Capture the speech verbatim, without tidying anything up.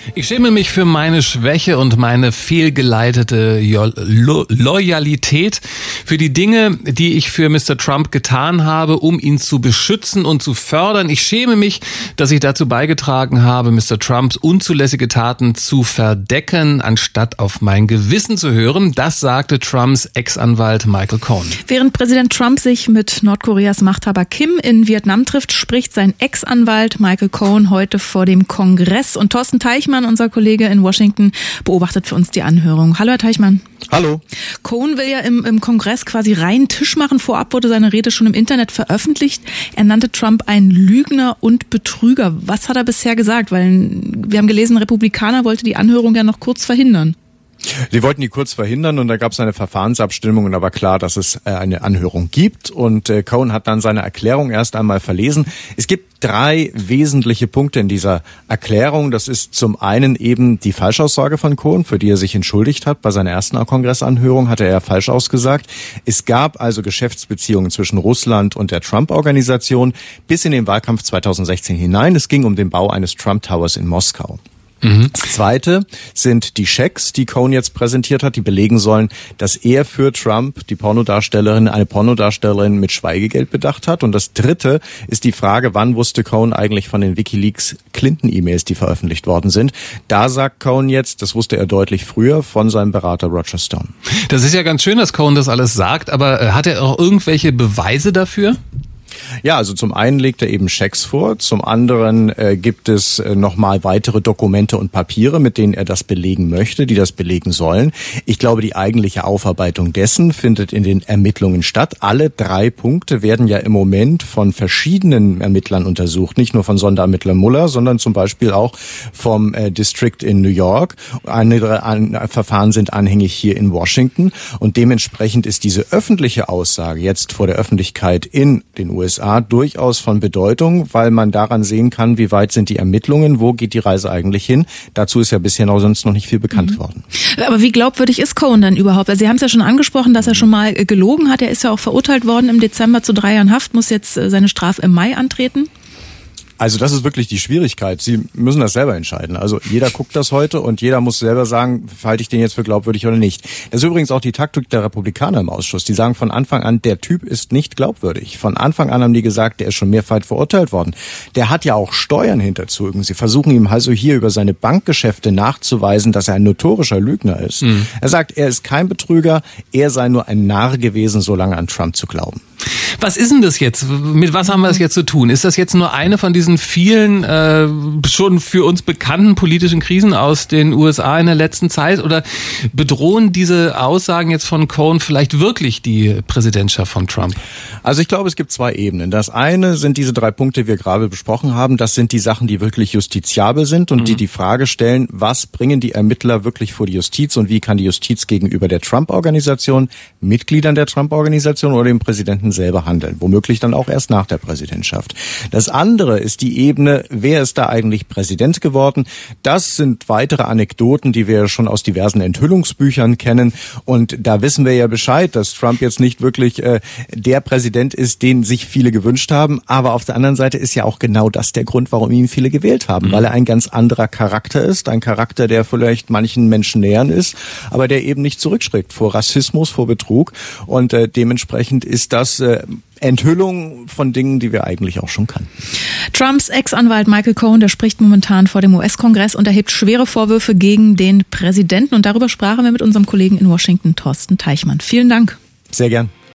Ich schäme mich für meine Schwäche und meine fehlgeleitete Jo- Lo- Loyalität, für die Dinge, die ich für Mister Trump getan habe, um ihn zu beschützen und zu fördern. Ich schäme mich, dass ich dazu beigetragen habe, Mister Trumps unzulässige Taten zu verdecken, anstatt auf mein Gewissen zu hören. Das sagte Trumps Ex-Anwalt Michael Cohen. Während Präsident Trump sich mit Nordkoreas Machthaber Kim in Vietnam trifft, spricht sein Ex-Anwalt Michael Cohen heute vor dem Kongress. Und Thorsten Teichmann, unser Kollege in Washington, beobachtet für uns die Anhörung. Hallo, Herr Teichmann. Hallo. Cohen will ja im, im Kongress quasi reinen Tisch machen. Vorab wurde seine Rede schon im Internet veröffentlicht. Er nannte Trump einen Lügner und Betrüger. Was hat er bisher gesagt? Weil wir haben gelesen, Republikaner wollte die Anhörung ja noch kurz verhindern. Sie wollten die kurz verhindern und da gab es eine Verfahrensabstimmung und da war klar, dass es eine Anhörung gibt und Cohen hat dann seine Erklärung erst einmal verlesen. Es gibt drei wesentliche Punkte in dieser Erklärung. Das ist zum einen eben die Falschaussage von Cohen, für die er sich entschuldigt hat. Bei seiner ersten Kongressanhörung hatte er falsch ausgesagt. Es gab also Geschäftsbeziehungen zwischen Russland und der Trump-Organisation bis in den Wahlkampf zweitausendsechzehn hinein. Es ging um den Bau eines Trump Towers in Moskau. Mhm. Das Zweite sind die Schecks, die Cohen jetzt präsentiert hat, die belegen sollen, dass er für Trump, die Pornodarstellerin, eine Pornodarstellerin mit Schweigegeld bedacht hat. Und das Dritte ist die Frage, wann wusste Cohen eigentlich von den WikiLeaks Clinton-E-Mails, die veröffentlicht worden sind. Da sagt Cohen jetzt, das wusste er deutlich früher von seinem Berater Roger Stone. Das ist ja ganz schön, dass Cohen das alles sagt, aber hat er auch irgendwelche Beweise dafür? Ja, also zum einen legt er eben Schecks vor, zum anderen äh, gibt es äh, nochmal weitere Dokumente und Papiere, mit denen er das belegen möchte, die das belegen sollen. Ich glaube, die eigentliche Aufarbeitung dessen findet in den Ermittlungen statt. Alle drei Punkte werden ja im Moment von verschiedenen Ermittlern untersucht, nicht nur von Sonderermittler Mueller, sondern zum Beispiel auch vom äh, District in New York. Andere an, Verfahren sind anhängig hier in Washington und dementsprechend ist diese öffentliche Aussage jetzt vor der Öffentlichkeit in den U S A durchaus von Bedeutung, weil man daran sehen kann, wie weit sind die Ermittlungen, wo geht die Reise eigentlich hin. Dazu ist ja bisher noch sonst noch nicht viel bekannt mhm. worden. Aber wie glaubwürdig ist Cohen dann überhaupt? Also Sie haben es ja schon angesprochen, dass er schon mal gelogen hat. Er ist ja auch verurteilt worden im Dezember zu drei Jahren Haft, muss jetzt seine Strafe im Mai antreten. Also das ist wirklich die Schwierigkeit. Sie müssen das selber entscheiden. Also jeder guckt das heute und jeder muss selber sagen, halte ich den jetzt für glaubwürdig oder nicht. Das ist übrigens auch die Taktik der Republikaner im Ausschuss. Die sagen von Anfang an, der Typ ist nicht glaubwürdig. Von Anfang an haben die gesagt, der ist schon mehrfach verurteilt worden. Der hat ja auch Steuern hinterzogen. Sie versuchen ihm also hier über seine Bankgeschäfte nachzuweisen, dass er ein notorischer Lügner ist. Mhm. Er sagt, er ist kein Betrüger, er sei nur ein Narr gewesen, so lange an Trump zu glauben. Was ist denn das jetzt? Mit was haben wir das jetzt zu tun? Ist das jetzt nur eine von diesen vielen äh, schon für uns bekannten politischen Krisen aus den U S A in der letzten Zeit? Oder bedrohen diese Aussagen jetzt von Cohen vielleicht wirklich die Präsidentschaft von Trump? Also ich glaube, es gibt zwei Ebenen. Das eine sind diese drei Punkte, die wir gerade besprochen haben. Das sind die Sachen, die wirklich justiziabel sind und mhm. die die Frage stellen, was bringen die Ermittler wirklich vor die Justiz und wie kann die Justiz gegenüber der Trump-Organisation, Mitgliedern der Trump-Organisation oder dem Präsidenten selber handeln, womöglich dann auch erst nach der Präsidentschaft. Das andere ist die Ebene, wer ist da eigentlich Präsident geworden? Das sind weitere Anekdoten, die wir schon aus diversen Enthüllungsbüchern kennen und da wissen wir ja Bescheid, dass Trump jetzt nicht wirklich äh, der Präsident ist, den sich viele gewünscht haben, aber auf der anderen Seite ist ja auch genau das der Grund, warum ihn viele gewählt haben, mhm. weil er ein ganz anderer Charakter ist, ein Charakter, der vielleicht manchen Menschen nähern ist, aber der eben nicht zurückschreckt vor Rassismus, vor Betrug und äh, dementsprechend ist das äh, Enthüllung von Dingen, die wir eigentlich auch schon kannten. Trumps Ex-Anwalt Michael Cohen, der spricht momentan vor dem U S-Kongress und erhebt schwere Vorwürfe gegen den Präsidenten. Und darüber sprachen wir mit unserem Kollegen in Washington, Thorsten Teichmann. Vielen Dank. Sehr gern.